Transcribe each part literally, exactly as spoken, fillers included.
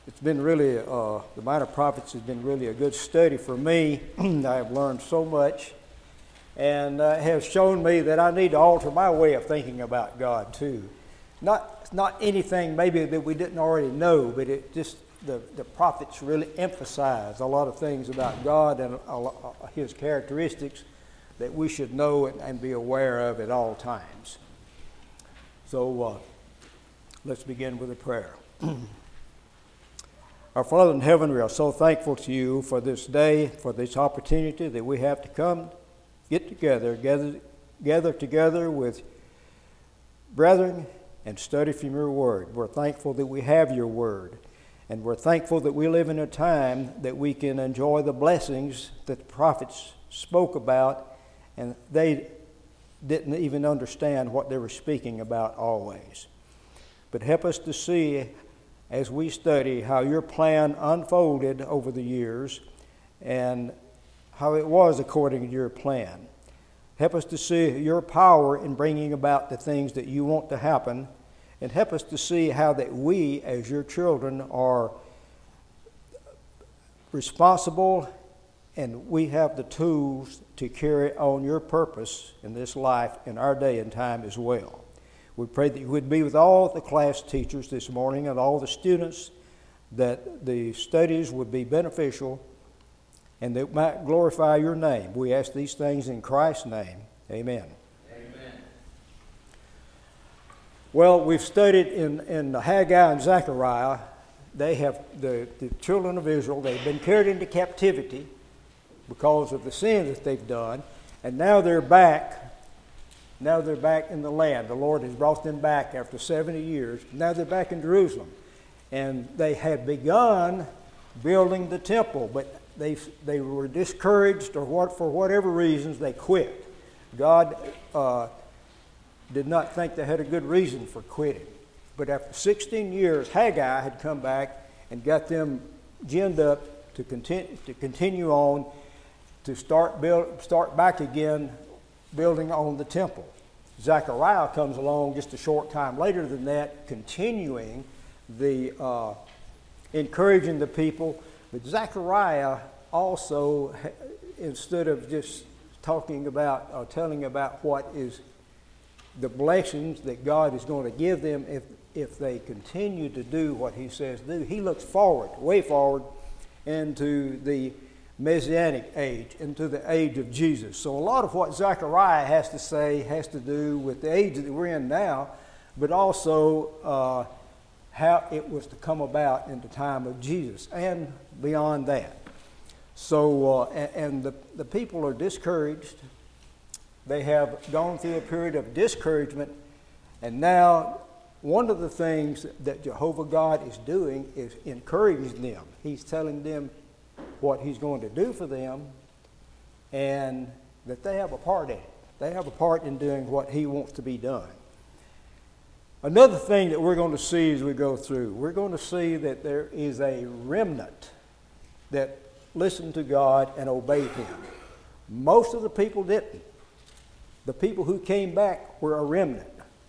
It's been really, uh, the Minor Prophets has been really a good study for me. I have learned so much, and uh, has shown me that I need to alter my way of thinking about God too. Not not anything maybe that we didn't already know, but it just the, the prophets really emphasize a lot of things about God and a, a, His characteristics that we should know and, and be aware of at all times. So uh, let's begin with a prayer. Our Father in heaven, we are so thankful to you for this day, for this opportunity that we have to come, get together, gather, gather together with brethren and study from your word. We're thankful that we have your word, and we're thankful that we live in a time that we can enjoy the blessings that the prophets spoke about, and they didn't even understand what they were speaking about always. But help us to see as we study how your plan unfolded over the years and how it was according to your plan. Help us to see your power in bringing about the things that you want to happen, and help us to see how that we as your children are responsible and we have the tools to carry on your purpose in this life in our day and time as well. We pray that you would be with all the class teachers this morning and all the students, that the studies would be beneficial and that might glorify your name. We ask these things in Christ's name. Amen. Amen. Well, we've studied in, in Haggai and Zechariah. They have, the, the children of Israel, they've been carried into captivity because of the sins that they've done, and now they're back. Now they're back in the land. The Lord has brought them back after seventy years. Now they're back in Jerusalem. And they had begun building the temple, but they they were discouraged, or what for whatever reasons they quit. God uh, did not think they had a good reason for quitting. But after sixteen years, Haggai had come back and got them ginned up to continue to continue on to start build start back again, building on the temple. Zechariah comes along just a short time later than that, continuing the uh, encouraging the people. But Zechariah also, instead of just talking about or telling about what is the blessings that God is going to give them if if they continue to do what He says do, he looks forward, way forward, into the Messianic age, into the age of Jesus. So a lot of what Zechariah has to say has to do with the age that we're in now, but also uh, how it was to come about in the time of Jesus and beyond that. So, uh, and, and the, the people are discouraged. They have gone through a period of discouragement, and now one of the things that Jehovah God is doing is encouraging them. He's telling them what He's going to do for them, and that they have a part in it. They have a part in doing what He wants to be done. Another thing that we're going to see as we go through, we're going to see that there is a remnant that listened to God and obeyed Him. Most of the people didn't. The people who came back were a remnant.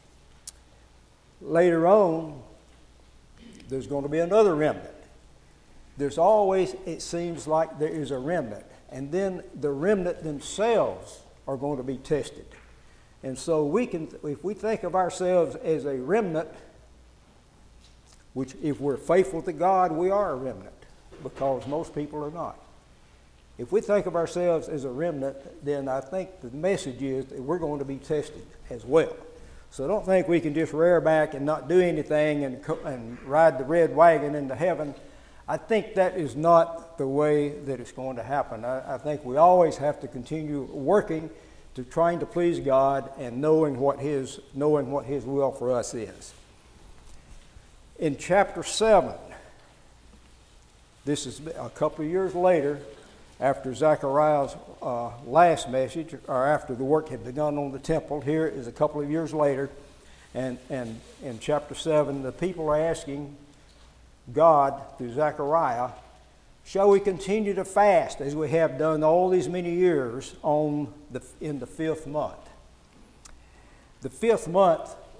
Later on, there's going to be another remnant. There's always, it seems like there is a remnant. And then the remnant themselves are going to be tested. And so we can, if we think of ourselves as a remnant, which if we're faithful to God, we are a remnant, because most people are not. If we think of ourselves as a remnant, then I think the message is that we're going to be tested as well. So I don't think we can just rear back and not do anything and, and ride the red wagon into heaven. I think that is not the way that it's going to happen. I, I think we always have to continue working to trying to please God and knowing what His knowing what His will for us is. In chapter seven, this is a couple of years later, after Zechariah's uh, last message, or after the work had begun on the temple. Here is a couple of years later, and and in chapter seven, the people are asking God through Zechariah, shall we continue to fast as we have done all these many years on the in the fifth month? The fifth month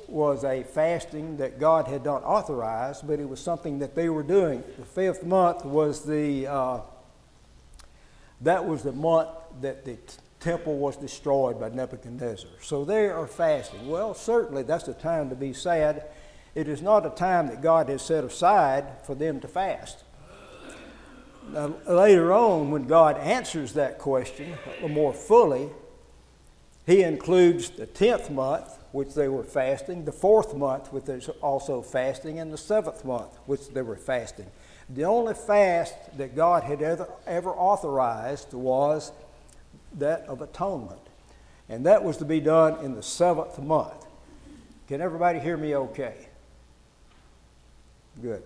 was a fasting that God had not authorized, but it was something that they were doing. The fifth month was the uh, that was the month that the t- temple was destroyed by Nebuchadnezzar. So they are fasting. Well, certainly that's a time to be sad. It is not a time that God has set aside for them to fast. Now, later on, when God answers that question more fully, He includes the tenth month, which they were fasting, the fourth month, which they were also fasting, and the seventh month, which they were fasting. The only fast that God had ever, ever authorized was that of atonement. And that was to be done in the seventh month. Can everybody hear me okay? Good.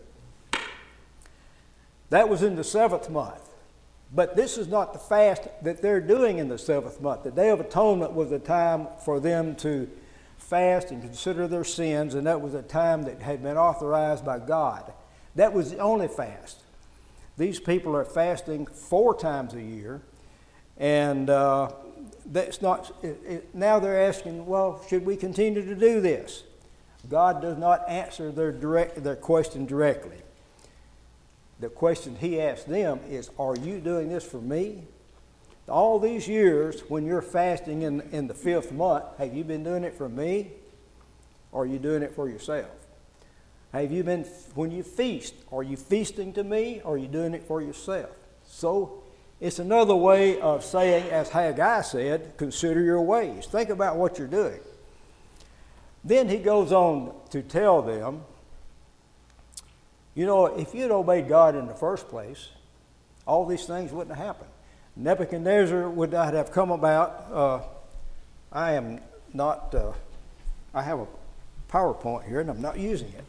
That was in the seventh month. But this is not the fast that they're doing in the seventh month. The Day of Atonement was a time for them to fast and consider their sins, and that was a time that had been authorized by God. That was the only fast. These people are fasting four times a year, and uh, that's not. It, it, now they're asking, well, should we continue to do this? God does not answer their direct their question directly. The question He asked them is, are you doing this for me? All these years, when you're fasting in, in the fifth month, have you been doing it for me? Or are you doing it for yourself? Have you been, when you feast, are you feasting to me? Or are you doing it for yourself? So it's another way of saying, as Haggai said, consider your ways. Think about what you're doing. Then he goes on to tell them, you know, if you'd obeyed God in the first place, all these things wouldn't have happened. Nebuchadnezzar would not have come about. Uh, I am not, uh, I have a PowerPoint here and I'm not using it.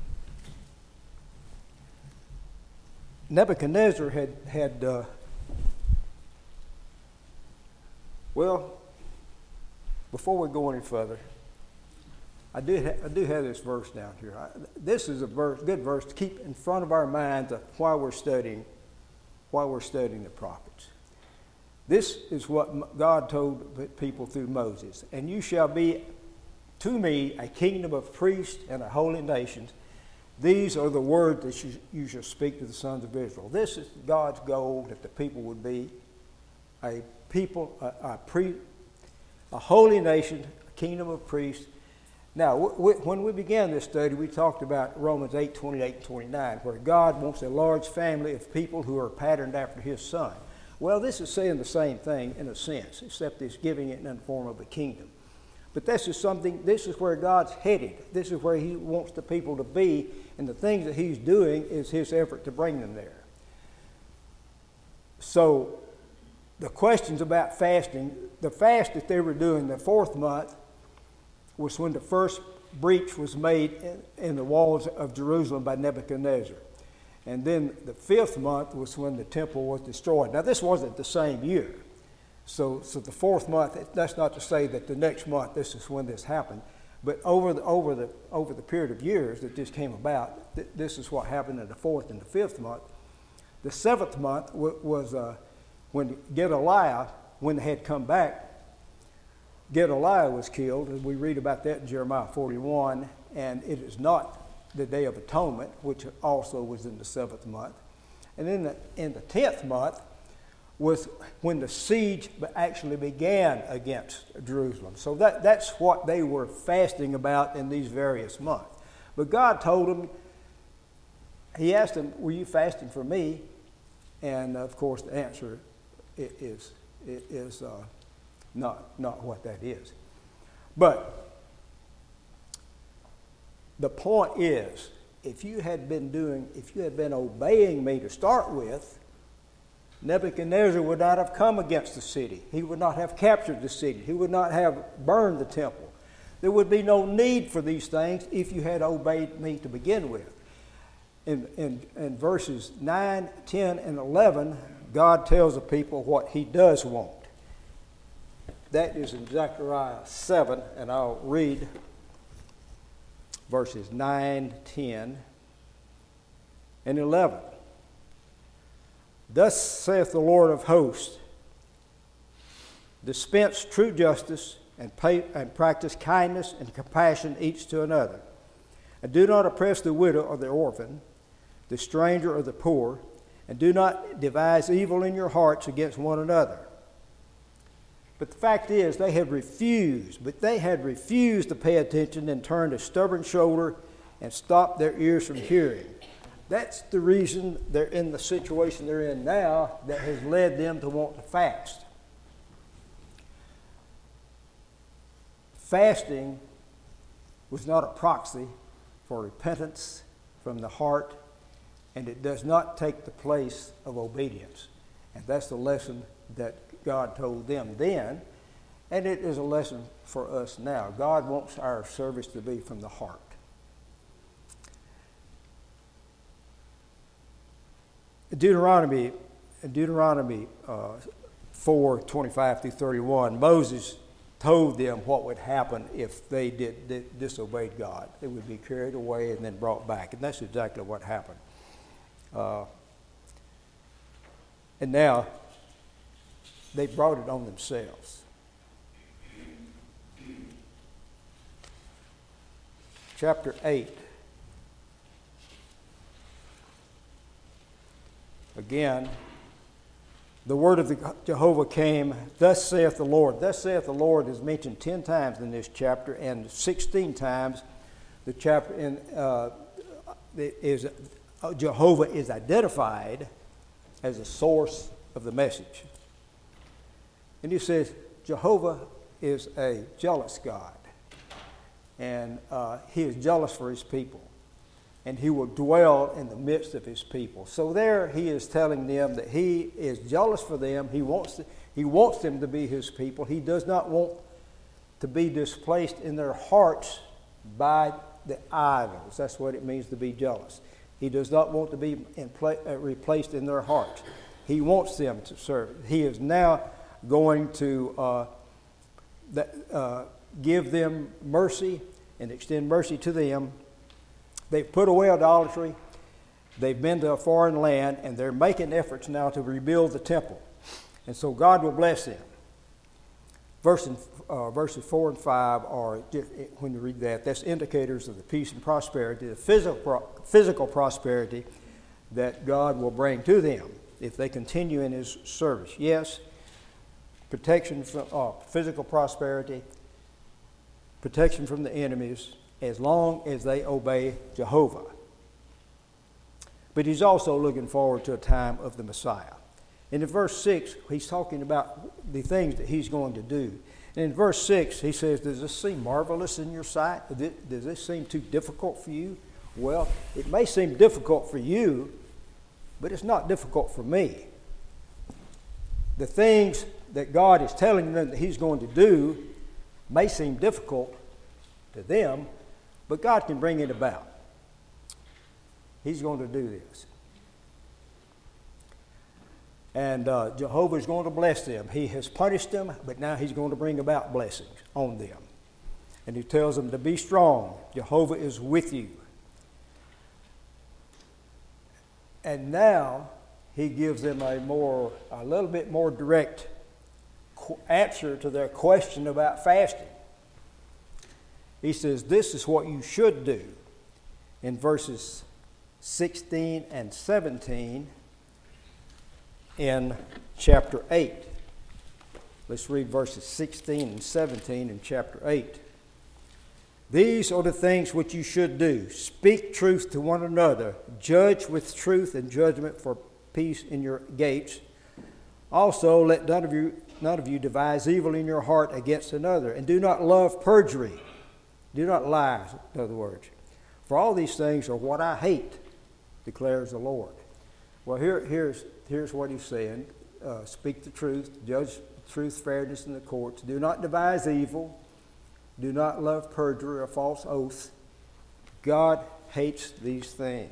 Nebuchadnezzar had, had uh, well, before we go any further, I do, ha- I do have this verse down here. I, this is a verse, good verse to keep in front of our minds while we're studying, while we're studying the prophets. This is what God told people through Moses. And you shall be to me a kingdom of priests and a holy nation. These are the words that you, you shall speak to the sons of Israel. This is God's goal, that the people would be a people, a, a, pre, a holy nation, a kingdom of priests. Now, w- w- when we began this study, we talked about Romans eight, twenty-eight and twenty-nine, where God wants a large family of people who are patterned after His Son. Well, this is saying the same thing in a sense, except it's giving it in the form of a kingdom. But this is something, this is where God's headed. This is where He wants the people to be, and the things that He's doing is His effort to bring them there. So, the questions about fasting, the fast that they were doing the fourth month was when the first breach was made in, in the walls of Jerusalem by Nebuchadnezzar. And then the fifth month was when the temple was destroyed. Now, this wasn't the same year. So, so the fourth month, that's not to say that the next month, this is when this happened. But over the, over the, over the period of years that this came about, th- this is what happened in the fourth and the fifth month. The seventh month w- was uh, when Gedaliah, when they had come back, Gedaliah was killed, and we read about that in Jeremiah forty-one, and it is not the Day of Atonement, which also was in the seventh month. And then the, in the tenth month was when the siege actually began against Jerusalem. So that, that's what they were fasting about in these various months. But God told them, He asked them, were you fasting for me? And of course the answer is, is uh, not, not what that is. But the point is, if you had been doing, if you had been obeying me to start with, Nebuchadnezzar would not have come against the city. He would not have captured the city. He would not have burned the temple. There would be no need for these things if you had obeyed me to begin with. In, in, in verses nine, ten, and eleven, God tells the people what He does want. That is in Zechariah seven, and I'll read verses nine, ten, and eleven. Thus saith the Lord of hosts, dispense true justice, and, pay, and practice kindness and compassion each to another. And do not oppress the widow or the orphan, the stranger or the poor, and do not devise evil in your hearts against one another. But the fact is, they had refused, but they had refused to pay attention and turned a stubborn shoulder and stopped their ears from hearing. That's the reason they're in the situation they're in now that has led them to want to fast. Fasting was not a proxy for repentance from the heart, and it does not take the place of obedience. And that's the lesson that God told them then, and it is a lesson for us now. God wants our service to be from the heart. Deuteronomy, Deuteronomy uh, four, twenty-five through thirty-one, Moses told them what would happen if they did, did disobeyed God. They would be carried away and then brought back, and that's exactly what happened. Uh, and now, they brought it on themselves. Chapter eight. Again, the word of the Jehovah came, thus saith the Lord. Thus saith the Lord is mentioned ten times in this chapter, and sixteen times the chapter in uh, is uh, Jehovah is identified as a source of the message. And he says, Jehovah is a jealous God, and uh, he is jealous for his people, and he will dwell in the midst of his people. So there he is telling them that he is jealous for them. He wants, to, he wants them to be his people. He does not want to be displaced in their hearts by the idols. That's what it means to be jealous. He does not want to be in pla- uh, replaced in their hearts. He wants them to serve. He is now going to uh, that, uh, give them mercy and extend mercy to them. They've put away idolatry. They've been to a foreign land, and they're making efforts now to rebuild the temple. And so God will bless them. Verse in, uh, verses four and five are, when you read that, that's indicators of the peace and prosperity, the physical, physical prosperity that God will bring to them if they continue in his service. Yes, protection from uh, physical prosperity, protection from the enemies, as long as they obey Jehovah. But he's also looking forward to a time of the Messiah. And in verse six, he's talking about the things that he's going to do. And in verse six, he says, does this seem marvelous in your sight? Does this seem too difficult for you? Well, it may seem difficult for you, but it's not difficult for me. The things that God is telling them that he's going to do may seem difficult to them, but God can bring it about. He's going to do this. And uh, Jehovah is going to bless them. He has punished them, but now he's going to bring about blessings on them. And he tells them to be strong. Jehovah is with you. And now he gives them a more, a little bit more direct qu- answer to their question about fasting. He says, this is what you should do in verses sixteen and seventeen in chapter eight. Let's read verses sixteen and seventeen in chapter eight. These are the things which you should do. Speak truth to one another. Judge with truth and judgment for peace in your gates. Also, let none of you, none of you devise evil in your heart against another. And do not love perjury. Do not lie, in other words. For all these things are what I hate, declares the Lord. Well, here, here's, here's what he's saying. Uh, speak the truth. Judge truth, fairness in the courts. Do not devise evil. Do not love perjury or false oath. God hates these things.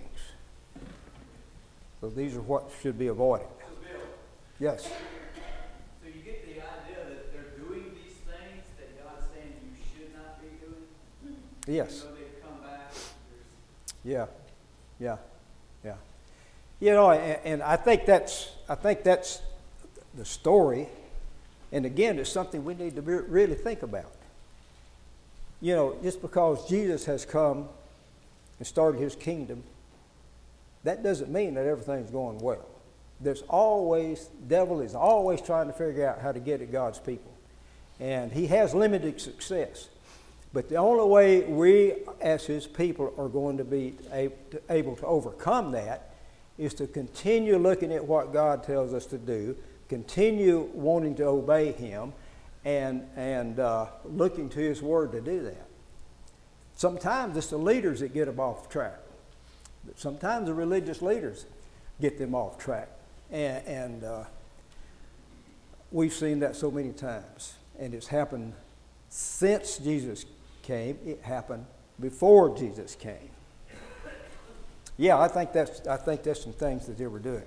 So these are what should be avoided. So Bill, yes. So you get the idea that they're doing these things that God's saying you should not be doing? Yes. Even though they've come back, Yeah. Yeah. Yeah. You know, and, and I think that's I think that's the story And again, it's something we need to be, really think about. You know, just because Jesus has come and started his kingdom, that doesn't mean that everything's going well. There's always, the devil is always trying to figure out how to get at God's people. And he has limited success. But the only way we as his people are going to be able to overcome that is to continue looking at what God tells us to do, continue wanting to obey him, and, and uh, looking to his word to do that. Sometimes it's the leaders that get them off track. But sometimes the religious leaders get them off track. And, and uh, we've seen that so many times. And it's happened since Jesus came. It happened before Jesus came. Yeah, I think that's I think that's some things that they were doing.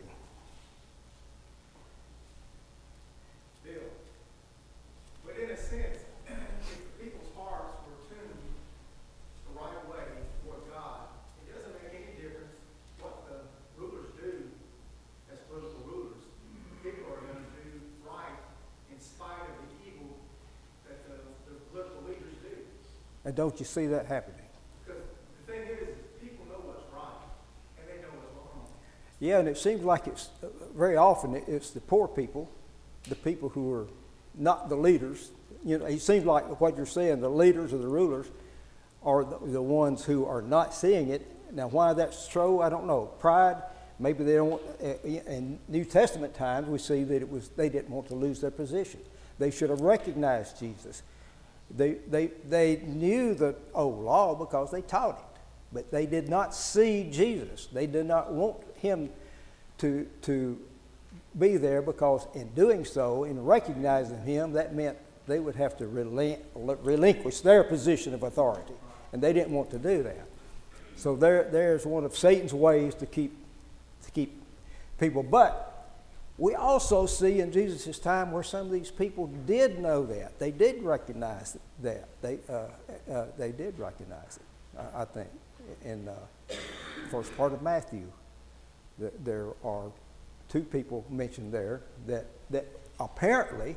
Bill, but in a sense, if people's hearts were tuned the right way toward God, it doesn't make any difference what the rulers do as political rulers. People are going to do right in spite of the evil that the, the political leaders do. And don't you see that happening? Because the thing is, people know what's right, and they know what's wrong. Yeah, and it seems like it's uh, very often it- it's the poor people, the people who are not the leaders. You know, it seems like what you're saying, the leaders or the rulers are the, the ones who are not seeing it. Now, why that's true, I don't know. Pride, maybe they don't. Uh, in New Testament times, we see that it was they didn't want to lose their position. They should have recognized Jesus. They, they, they knew the old law because they taught it, but they did not see Jesus. They did not want him to, to be there, because in doing so, in recognizing him, that meant they would have to relin- relinquish their position of authority, and they didn't want to do that. So there, there's one of Satan's ways to keep, to keep people. But we also see in Jesus' time where some of these people did know that. They did recognize that. They, uh, uh, they did recognize it, I, I think. In the uh, first part of Matthew, th- there are two people mentioned there that, that apparently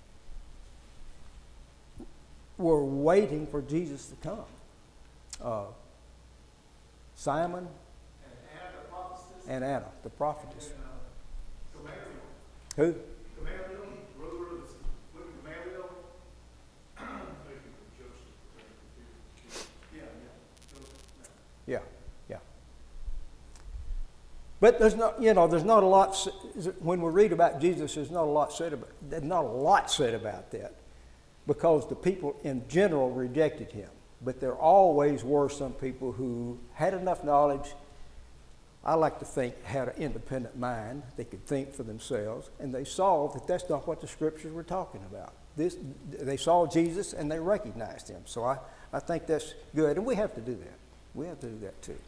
were waiting for Jesus to come. Uh, Simon And Anna, the prophetess, and Anna, the prophetess. and uh, Gamaliel. Who? Gamaliel, ruler of the living Gamaliel. Yeah, yeah. Joseph, yeah. Yeah, yeah. But there's not, you know, there's not a lot, s- when we read about Jesus, there's not a lot said about, there's not a lot said about that, because the people in general rejected him. But there always were some people who had enough knowledge, I like to think had an independent mind, they could think for themselves, and they saw that that's not what the scriptures were talking about. This, they saw Jesus and they recognized him. So I, I think that's good, and we have to do that. We have to do that too.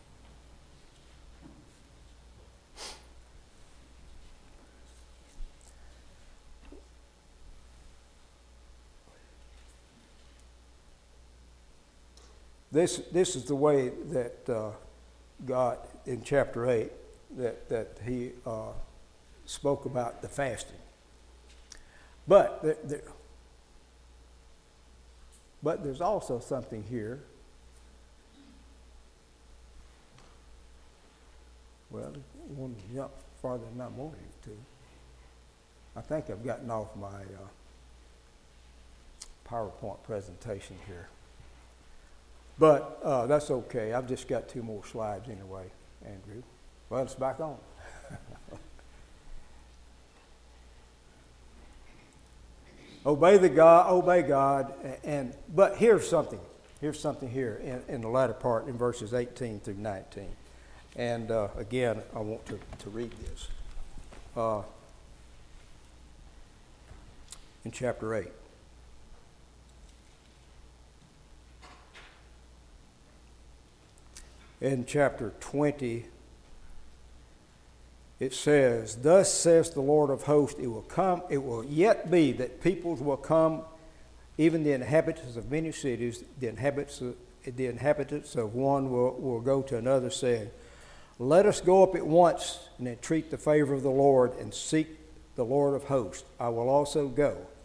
This, this is the way that uh, God, in chapter eight, that, that he uh, spoke about the fasting. But, there, there, but there's also something here. Well, I want to jump farther than I'm wanting to. I think I've gotten off my uh, PowerPoint presentation here. But uh, that's okay. I've just got two more slides anyway, Andrew. Well, it's back on. Obey the God, obey God, and, and but here's something. Here's something here in, in the latter part in verses eighteen through nineteen. And uh, again, I want to, to read this. Uh, in chapter eight. In chapter twenty, it says, "Thus says the Lord of hosts, it will come, it will yet be that peoples will come, even the inhabitants of many cities, the inhabitants of, the inhabitants of one will, will go to another, saying, Let us go up at once and entreat the favor of the Lord and seek the Lord of hosts. I will also go,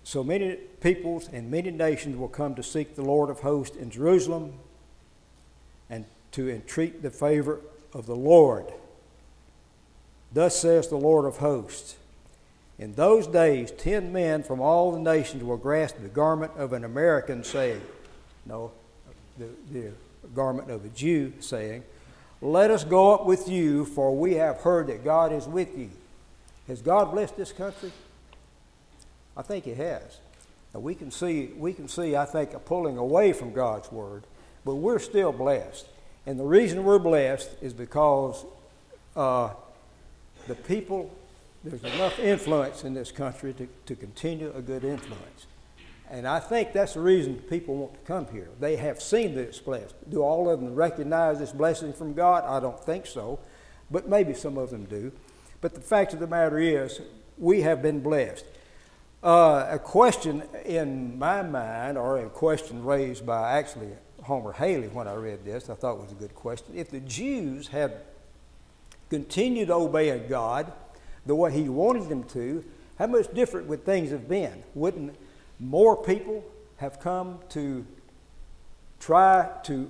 So many peoples and many nations will come to seek the Lord of hosts in Jerusalem and to entreat the favor of the Lord. Thus says the Lord of hosts, in those days ten men from all the nations will grasp the garment of an American, saying, no, the, the garment of a Jew, saying, let us go up with you, for we have heard that God is with you. Has God blessed this country? I think He has. Now we can see, we can see, I think, a pulling away from God's word, but we're still blessed. And the reason we're blessed is because uh, the people, there's enough influence in this country to, to continue a good influence. And I think that's the reason people want to come here. They have seen that it's blessed. Do all of them recognize this blessing from God? I don't think so, but maybe some of them do. But the fact of the matter is, we have been blessed. Uh, a question in my mind, or a question raised by actually Homer Haley when I read this, I thought was a good question. If the Jews had continued obeying God the way He wanted them to, how much different would things have been? Wouldn't more people have come to try to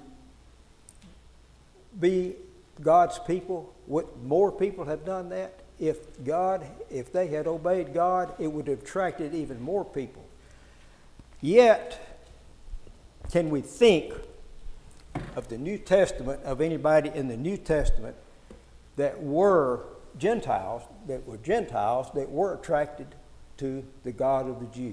be God's people? Would more people have done that? If God, if they had obeyed God, it would have attracted even more people. Yet, can we think of the New Testament, of anybody in the New Testament that were Gentiles, that were Gentiles, that were attracted to the God of the Jews?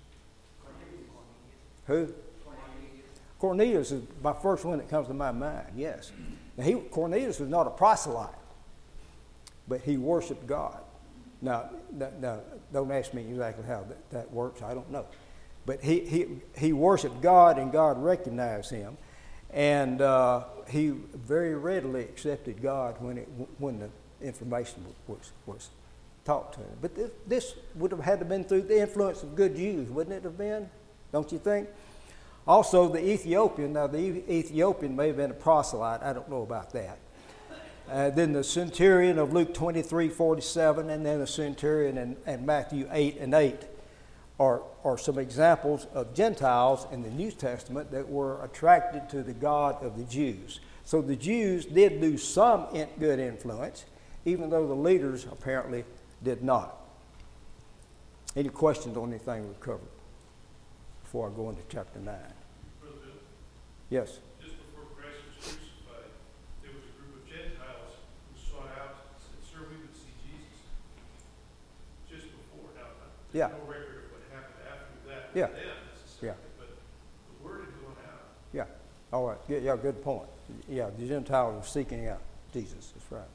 Who? Cornelius is my first one that comes to my mind, yes. Now, he, Cornelius was not a proselyte, but he worshiped God. Now, now, don't ask me exactly how that, that works. I don't know. But he, he, he worshiped God, and God recognized him. And uh, he very readily accepted God when, it, when the information was, was taught to him. But this, this would have had to have been through the influence of good Jews, wouldn't it have been? Don't you think? Also, the Ethiopian, now the Ethiopian may have been a proselyte. I don't know about that. Uh, then the centurion of Luke twenty-three forty-seven, and then the centurion in, in Matthew eight and eight are, are some examples of Gentiles in the New Testament that were attracted to the God of the Jews. So the Jews did do some in, good influence, even though the leaders apparently did not. Any questions on anything we've covered before I go into chapter nine? Brother Bill, Yes. just before Christ was crucified, there was a group of Gentiles who sought out and said, sir, we would see Jesus. Just before. Now, there's Yeah. no record of what happened after that Yeah. with them necessarily, Yeah. but the word had gone out. Yeah. All right. Yeah, yeah, good point. Yeah, the Gentiles were seeking out Jesus. That's right.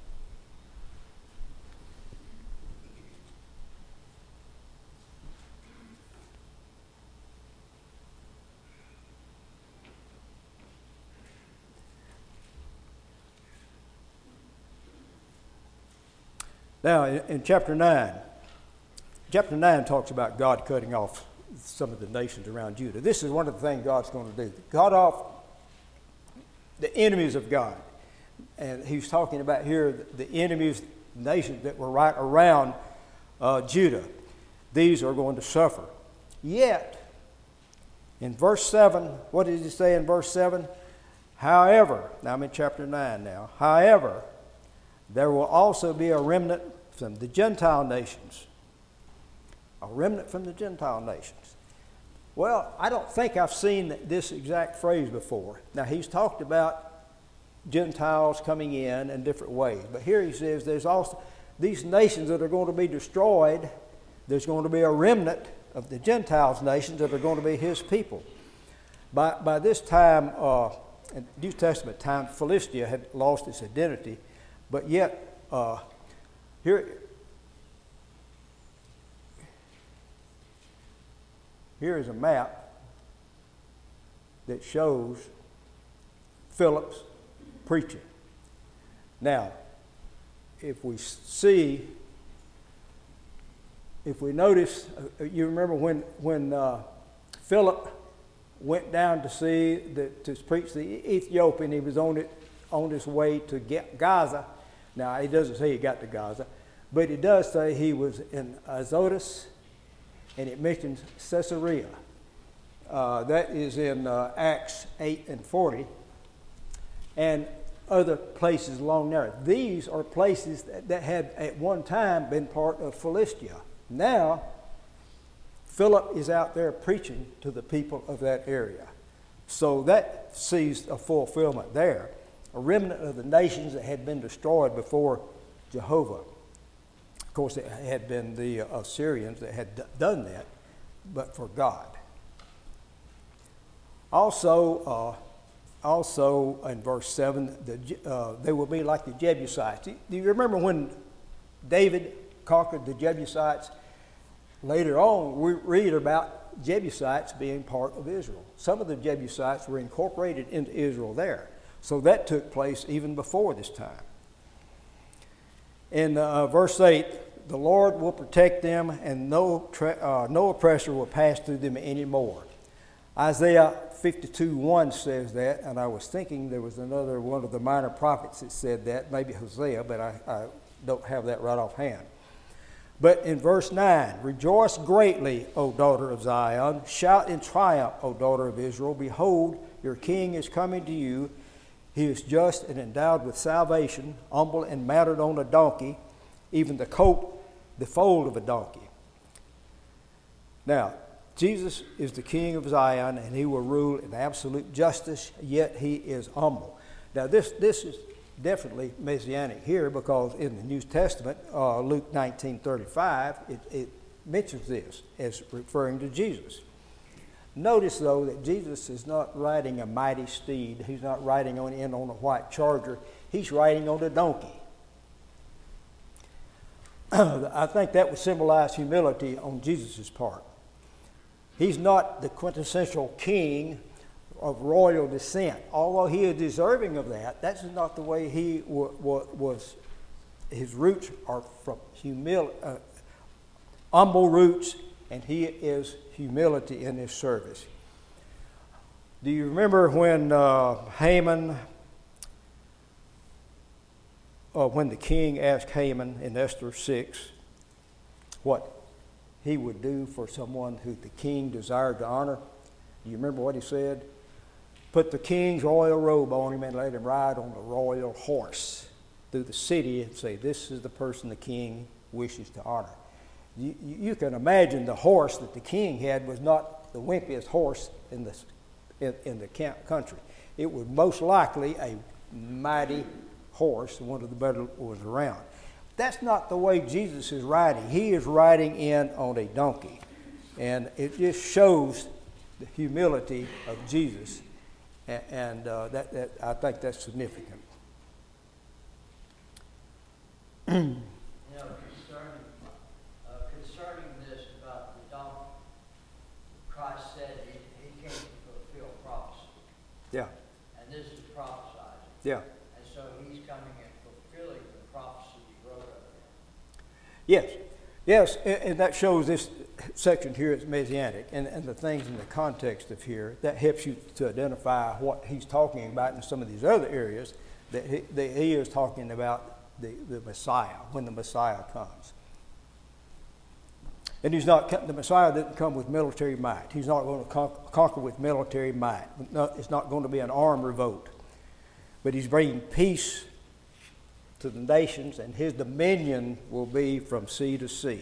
Now, in, in chapter nine, chapter nine talks about God cutting off some of the nations around Judah. This is one of the things God's going to do. Cut off the enemies of God. And he's talking about here the, the enemies, nations that were right around uh, Judah. These are going to suffer. Yet, in verse seven, what did he say in verse seven? However, now I'm in chapter nine now. However, there will also be a remnant from the Gentile nations. A remnant from the Gentile nations. Well, I don't think I've seen this exact phrase before. Now, he's talked about Gentiles coming in in different ways. But here he says there's also these nations that are going to be destroyed. There's going to be a remnant of the Gentiles nations that are going to be his people. By, by this time, uh, in New Testament time, Philistia had lost its identity. But yet, uh, here, here is a map that shows Philip's preaching. Now, if we see, if we notice, uh, you remember when when uh, Philip went down to see the, to preach the Ethiopian, he was on it on his way to get Gaza. Now, he doesn't say he got to Gaza, but he does say he was in Azotus, and it mentions Caesarea. Uh, that is in uh, Acts eight and forty, and other places along there. These are places that, that had at one time been part of Philistia. Now, Philip is out there preaching to the people of that area. So that sees a fulfillment there. A remnant of the nations that had been destroyed before Jehovah. Of course, it had been the Assyrians that had d- done that, but for God. Also, uh, also in verse seven, the, uh, they will be like the Jebusites. Do you remember when David conquered the Jebusites? Later on, we read about Jebusites being part of Israel. Some of the Jebusites were incorporated into Israel there. So that took place even before this time. In uh, verse eight, the Lord will protect them, and no, tra- uh, no oppressor will pass through them anymore. Isaiah fifty-two one says that, and I was thinking there was another one of the minor prophets that said that, maybe Hosea, but I, I don't have that right offhand. But in verse nine, rejoice greatly, O daughter of Zion. Shout in triumph, O daughter of Israel. Behold, your king is coming to you. He is just and endowed with salvation, humble and mounted on a donkey, even the colt, the foal of a donkey. Now, Jesus is the king of Zion, and he will rule in absolute justice, yet he is humble. Now, this, this is definitely messianic here, because in the New Testament, uh, Luke nineteen thirty-five, it, it mentions this as referring to Jesus. Notice, though, that Jesus is not riding a mighty steed. He's not riding on in on a white charger. He's riding on a donkey. I think that would symbolize humility on Jesus' part. He's not the quintessential king of royal descent. Although he is deserving of that, that's not the way he w- w- was. His roots are from humil- uh, humble roots, and he is humility in his service. Do you remember when uh, Haman, uh, when the king asked Haman in Esther six what he would do for someone who the king desired to honor? Do you remember what he said? Put the king's royal robe on him and let him ride on the royal horse through the city and say, this is the person the king wishes to honor. You, you can imagine the horse that the king had was not the wimpiest horse in the, in, in the country. It was most likely a mighty horse, one of the better ones around. That's not the way Jesus is riding. He is riding in on a donkey. And it just shows the humility of Jesus. And, and uh, that, that I think that's significant. You know, concerning, uh, concerning this about the donkey, Christ said he, he came to fulfill prophecy. Yeah. And this is prophesied. Yeah. And so he's coming and fulfilling the prophecy he wrote of him. Yes. Yes, and, and that shows this section here is messianic, and, and the things in the context of here, that helps you to identify what he's talking about in some of these other areas, that he, that he is talking about the, the Messiah, when the Messiah comes. And he's not, the Messiah didn't come with military might. He's not going to con- conquer with military might. No, it's not going to be an armed revolt. But he's bringing peace to the nations, and his dominion will be from sea to sea.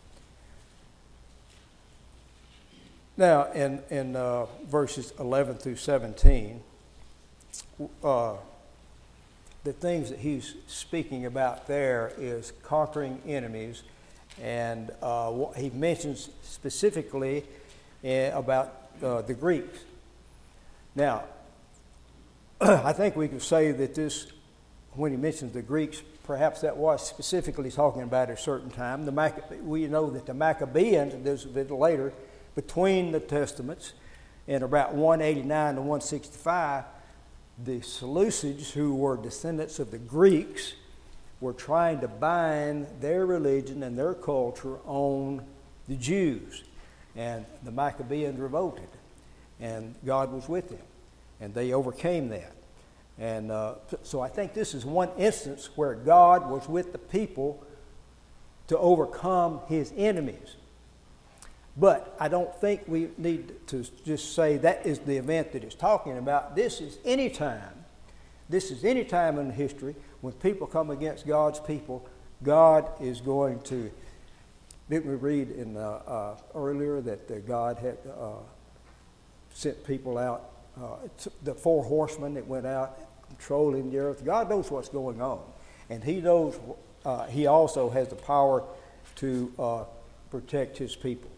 Now, in, in uh, verses eleven through seventeen, uh, the things that he's speaking about there is conquering enemies, and uh, what he mentions specifically uh, about uh, the Greeks. Now, I think we could say that this, when he mentions the Greeks, perhaps that was specifically talking about at a certain time. The Maccabe- we know that the Maccabeans, and this is a bit later, between the Testaments, in about one eighty-nine to one sixty-five, the Seleucids, who were descendants of the Greeks, were trying to bind their religion and their culture on the Jews. And the Maccabeans revolted, and God was with them, and they overcame that. And uh, so I think this is one instance where God was with the people to overcome his enemies. But I don't think we need to just say that is the event that it's talking about. This is any time. This is any time in history when people come against God's people, God is going to. Didn't we read in uh, uh, earlier that uh, God had uh, sent people out, uh, the four horsemen that went out controlling the earth? God knows what's going on, and He knows. Uh, he also has the power to uh, protect His people.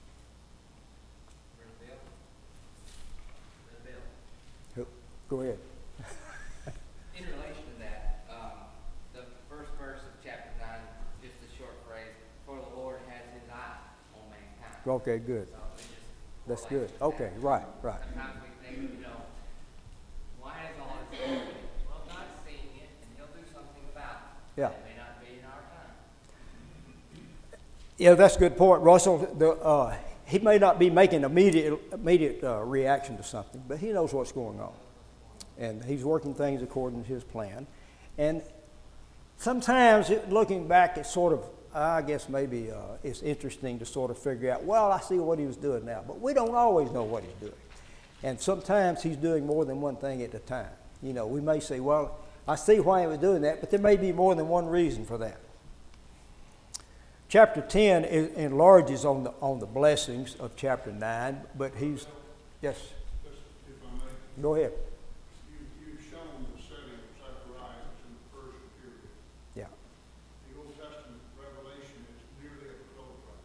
Go ahead. In relation to that, um, the first verse of chapter nine, just a short phrase, for the Lord has His eye on mankind. Okay, good. So it just That's good. correlates with Okay, that. right, right. Sometimes we think, you know, why is all this happening? Well, God's seeing it, and He'll do something about it. Yeah. It may not be in our time. Yeah, that's a good point, Russell. The, uh, he may not be making immediate immediate uh, reaction to something, but He knows what's going on. And He's working things according to His plan. And sometimes, it, looking back, it's sort of, I guess maybe uh, it's interesting to sort of figure out, well, I see what He was doing now. But we don't always know what He's doing. And sometimes He's doing more than one thing at a time. You know, we may say, well, I see why He was doing that, but there may be more than one reason for that. Chapter ten is, enlarges on the, on the blessings of chapter nine, but He's, yes, If I may, go ahead. you, you've shown the setting of Zechariah is in the Persian period. Yeah. The Old Testament revelation is nearly a prototype.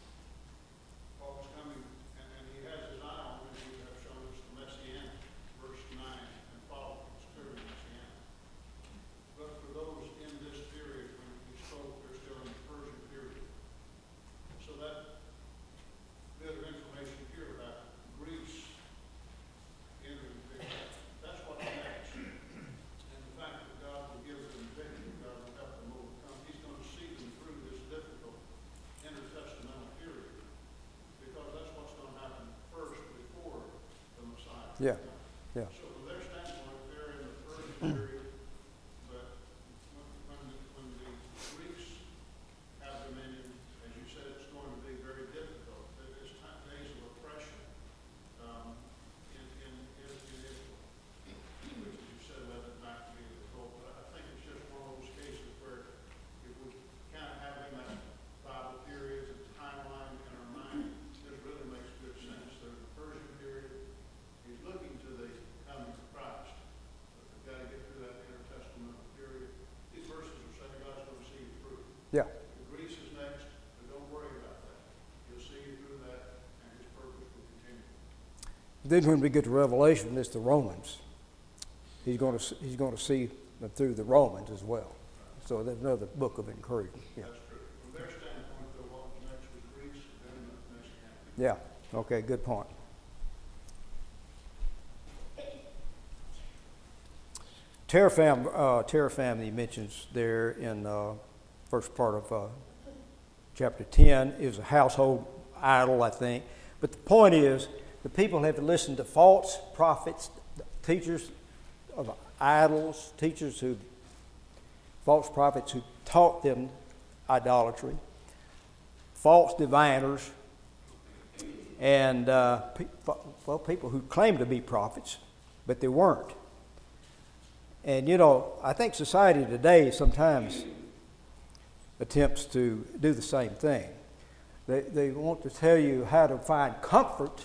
Paul's coming, and, and he has his eye on, and you have shown us the Messianic, verse nine and following, it's clearly Messianic. But for those in this period, when he spoke, they're still in the Persian period. So that bit of information here about Greece entering the picture, that's what's next. And the fact that God will give them victory, God will help them overcome, He's going to see them through this difficult intertestamental period, because that's what's going to happen first before the Messiah. Yeah. Yeah. So from their standpoint, they're in the Persian period, but when, when, the, when the Greeks have dominion, as you said, it's going to be very difficult. There- There's ti- days of oppression um, in, in, in, in Israel, which, as you said, led them back to be the cult. But I think it's just one of those cases where if we kind of have in that Bible periods and timeline in our mind, this really makes good sense. There's the Persian period. He's looking to the coming of Christ. But we've got to get through that intertestamental period. These verses are saying God's going to see you through. Yeah. Greece is next, but don't worry about that. He'll see you through that, and His purpose will continue. Then when we get to Revelation, it's the Romans. He's going to He's going to see them through the Romans as well. So that's another book of encouragement. Yeah. That's true. From their standpoint, though, what was next was Greece, then the Messianic. Yeah. Okay. Good point. Terafam, uh, Terafam, he mentions there in uh, first part of uh, chapter ten, is a household idol, I think. But the point is, the people have listened to false prophets, teachers of idols, teachers who, false prophets who taught them idolatry, false diviners, and uh, pe- well, people who claim to be prophets, but they weren't. And you know, I think society today sometimes attempts to do the same thing. They, they want to tell you how to find comfort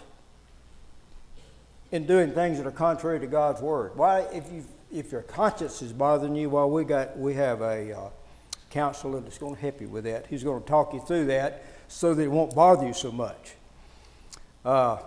in doing things that are contrary to God's word. Why, if you if your conscience is bothering you, well, we got we have a uh, counselor that's going to help you with that. He's going to talk you through that so that it won't bother you so much. Uh,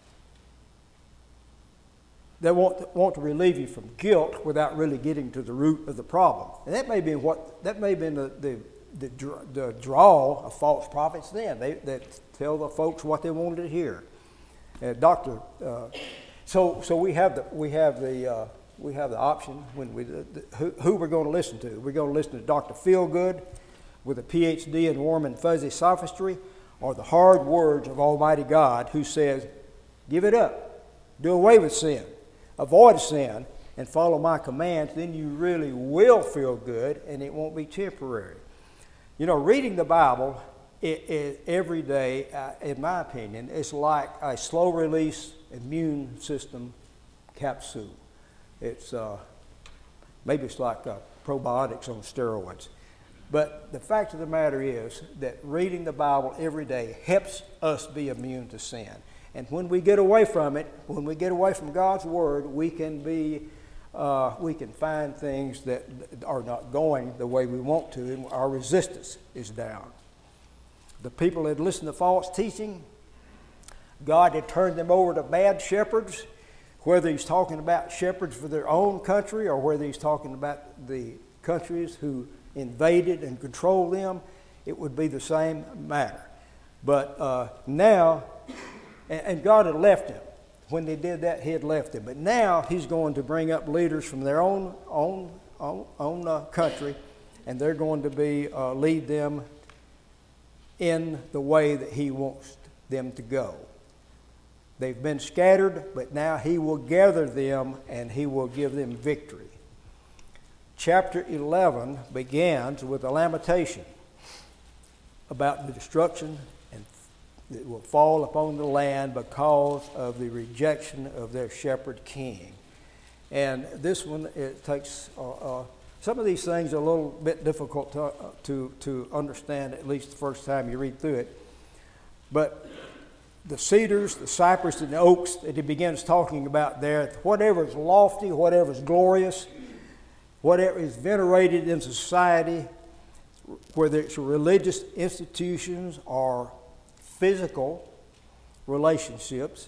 they want want to relieve you from guilt without really getting to the root of the problem, and that may be what that may have been the the, the, the draw of false prophets. Then they that tell the folks what they wanted to hear. Uh, Doctor, uh, so so we have the we have the uh, we have the option when we the, the, who, who we're going to listen to. We're going to listen to Doctor Feelgood with a P H D in warm and fuzzy sophistry, or the hard words of Almighty God, who says, "Give it up, do away with sin, avoid sin, and follow my commands. Then you really will feel good, and it won't be temporary." You know, reading the Bible it, it, every day, uh, in my opinion, it's like a slow-release immune system capsule. It's uh, maybe it's like uh, probiotics on steroids. But the fact of the matter is that reading the Bible every day helps us be immune to sin. And when we get away from it, when we get away from God's Word, we can be, uh, we can find things that are not going the way we want to, and our resistance is down. The people that listened to false teaching, God had turned them over to bad shepherds, whether he's talking about shepherds for their own country or whether he's talking about the countries who invaded and controlled them, it would be the same matter. But uh, now, and, and God had left him. When they did that, he had left him. But now he's going to bring up leaders from their own own own, own uh, country, and they're going to be uh, lead them in the way that he wants them to go. They've been scattered, but now he will gather them and he will give them victory. Chapter eleven begins with a lamentation about the destruction and that will fall upon the land because of the rejection of their shepherd king. And this one, it takes uh, uh, some of these things are a little bit difficult to, uh, to to understand, at least the first time you read through it. But the cedars, the cypress, and the oaks that he begins talking about there, whatever is lofty, whatever is glorious, whatever is venerated in society, whether it's religious institutions or physical relationships,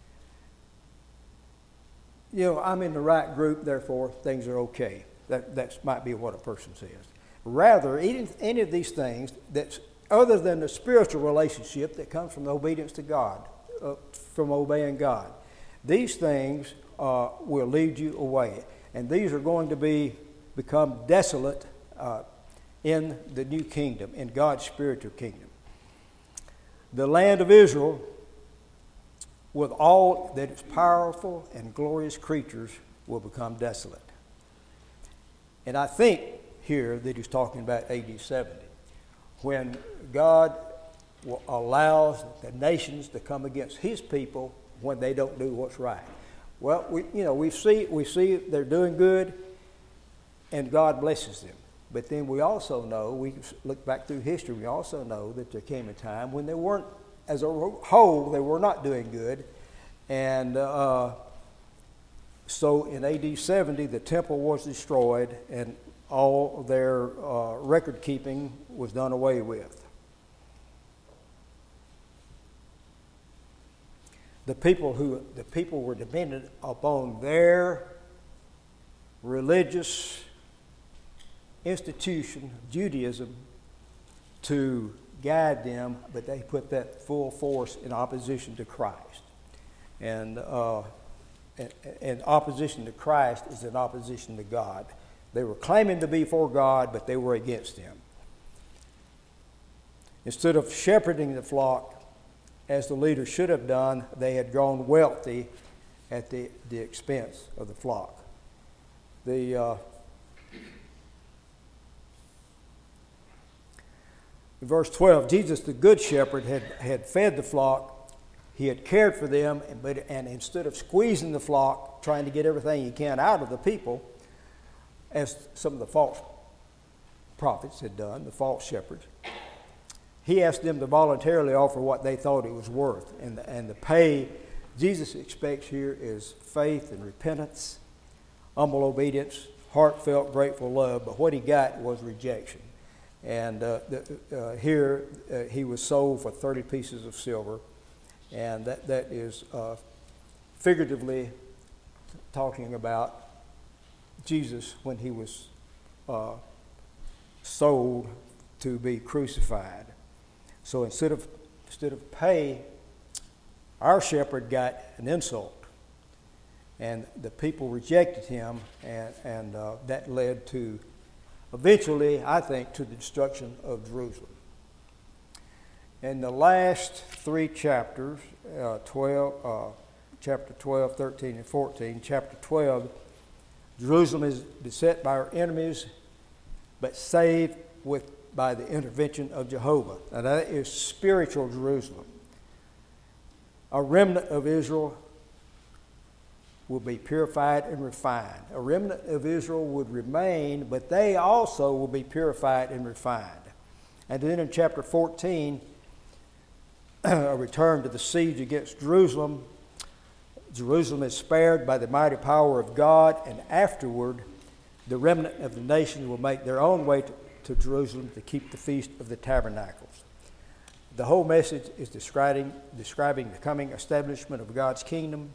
you know, I'm in the right group, therefore things are okay. That that might be what a person says. Rather, any, any of these things that's other than the spiritual relationship that comes from the obedience to God, uh, from obeying God, these things uh, will lead you away. And these are going to be become desolate uh, in the new kingdom, in God's spiritual kingdom. The land of Israel, with all that its powerful and glorious creatures, will become desolate. And I think here that he's talking about A D seventy, when God allows the nations to come against his people when they don't do what's right. Well, we, you know, we see we see they're doing good, and God blesses them. But then we also know, we look back through history, we also know that there came a time when they weren't, as a whole, they were not doing good. And uh, so in A D seventy, the temple was destroyed, and all their uh, record keeping was done away with. The people who the people were dependent upon their religious institution, Judaism, to guide them, but they put that full force in opposition to Christ. And, uh, and, and opposition to Christ is an opposition to God. They were claiming to be for God, but they were against him. Instead of shepherding the flock as the leaders should have done, they had grown wealthy at the, the expense of the flock. The uh, in verse twelve, Jesus, the good shepherd, had, had fed the flock. He had cared for them, but and instead of squeezing the flock, trying to get everything he can out of the people, as some of the false prophets had done, the false shepherds, he asked them to voluntarily offer what they thought it was worth. And the, and the pay Jesus expects here is faith and repentance, humble obedience, heartfelt, grateful love. But what he got was rejection. And uh, the, uh, here uh, he was sold for thirty pieces of silver. And that, that is uh, figuratively talking about Jesus when he was uh, sold to be crucified. So instead of instead of pay, our shepherd got an insult, and the people rejected him, and and uh, that led to, eventually, I think, to the destruction of Jerusalem. In the last three chapters, uh, twelve, uh, chapter twelve, thirteen, and fourteen, chapter twelve, Jerusalem is beset by her enemies, but saved with by the intervention of Jehovah. And that is spiritual Jerusalem. A remnant of Israel will be purified and refined. A remnant of Israel would remain, but they also will be purified and refined. And then in chapter fourteen, a return to the siege against Jerusalem. Jerusalem is spared by the mighty power of God, and afterward, the remnant of the nations will make their own way to, to Jerusalem to keep the Feast of the Tabernacles. The whole message is describing, describing the coming establishment of God's kingdom,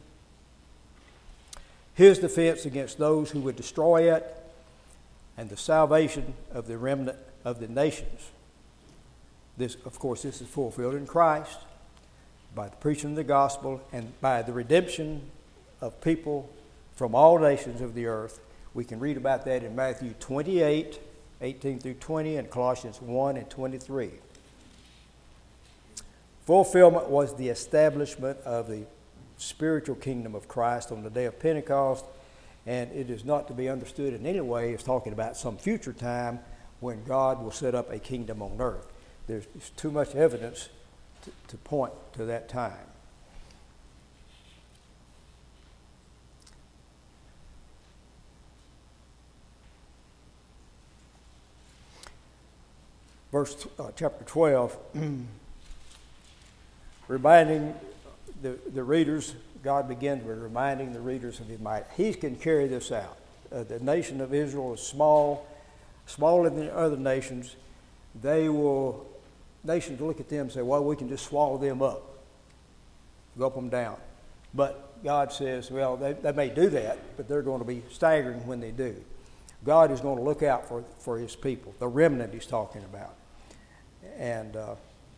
His defense against those who would destroy it, and the salvation of the remnant of the nations. This, of course, this is fulfilled in Christ by the preaching of the gospel and by the redemption of people from all nations of the earth. We can read about that in Matthew twenty-eight, eighteen through twenty, and Colossians one and twenty-three. Fulfillment was the establishment of the spiritual kingdom of Christ on the day of Pentecost, and it is not to be understood in any way as talking about some future time when God will set up a kingdom on earth. There's too much evidence to, to point to that time. Verse uh, chapter twelve, reminding the, the readers, God begins with reminding the readers of His might. He can carry this out. Uh, the nation of Israel is small, smaller than the other nations. They will, nations look at them and say, well, we can just swallow them up, gulp them down. But God says, well, they, they may do that, but they're going to be staggering when they do. God is going to look out for, for His people, the remnant He's talking about. And uh,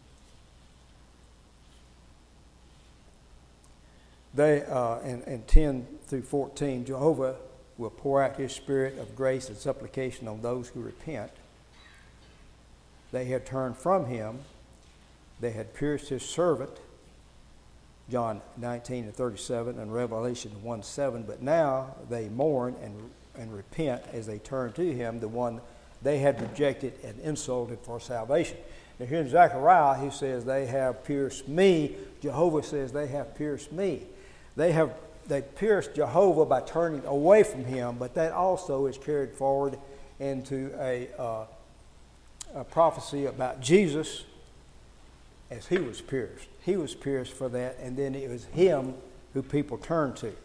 they, uh, in, in ten through fourteen, Jehovah will pour out His spirit of grace and supplication on those who repent. They had turned from Him. They had pierced His servant, John nineteen and thirty-seven, and Revelation one seven. But now they mourn and, and repent as they turn to Him, the one they had rejected and insulted for salvation. Now here in Zechariah, he says, they have pierced me. Jehovah says, they have pierced me. They have they pierced Jehovah by turning away from Him, but that also is carried forward into a, uh, a prophecy about Jesus as He was pierced. He was pierced for that, and then it was Him who people turned to.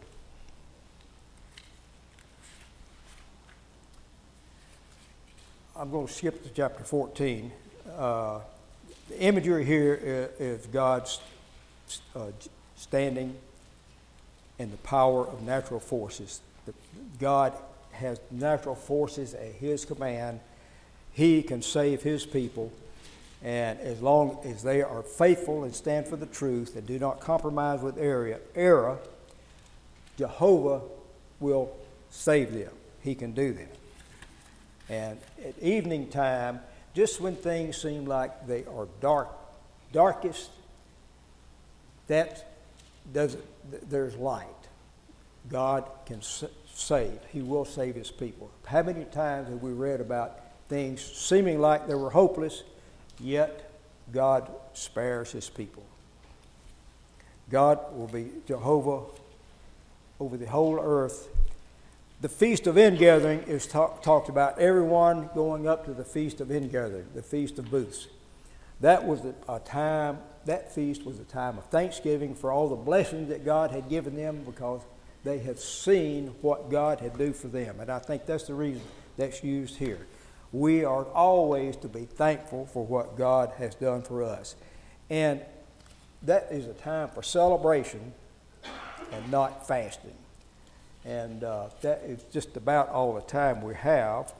I'm going to skip to chapter fourteen. Uh, the imagery here is, is God's uh, standing in the power of natural forces. The, God has natural forces at His command. He can save His people, and as long as they are faithful and stand for the truth and do not compromise with error, error Jehovah will save them. He can do that. And at evening time, just when things seem like they are dark, darkest, that doesn't, there's light. God can save. He will save His people. How many times have we read about things seeming like they were hopeless, yet God spares His people? God will be Jehovah over the whole earth. The Feast of Ingathering is talk, talked about, everyone going up to the Feast of Ingathering, the Feast of Booths. That was a time, that feast was a time of thanksgiving for all the blessings that God had given them because they had seen what God had done for them. And I think that's the reason that's used here. We are always to be thankful for what God has done for us. And that is a time for celebration and not fasting. And uh, that is just about all the time we have.